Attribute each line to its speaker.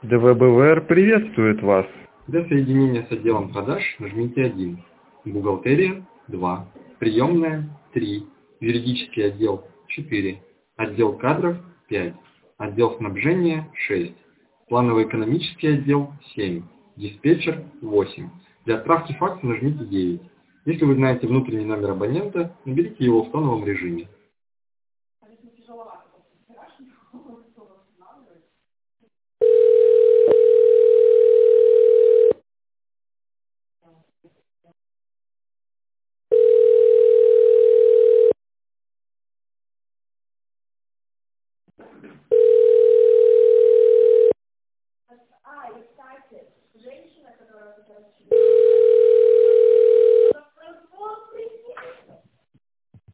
Speaker 1: ДВБВР приветствует вас.
Speaker 2: Для соединения с отделом продаж нажмите 1. Бухгалтерия 2. Приемная 3. Юридический отдел 4. Отдел кадров 5. Отдел снабжения 6. Планово-экономический отдел 7. Диспетчер 8. Для отправки факса нажмите 9. Если вы знаете внутренний номер абонента, наберите его в тоновом режиме.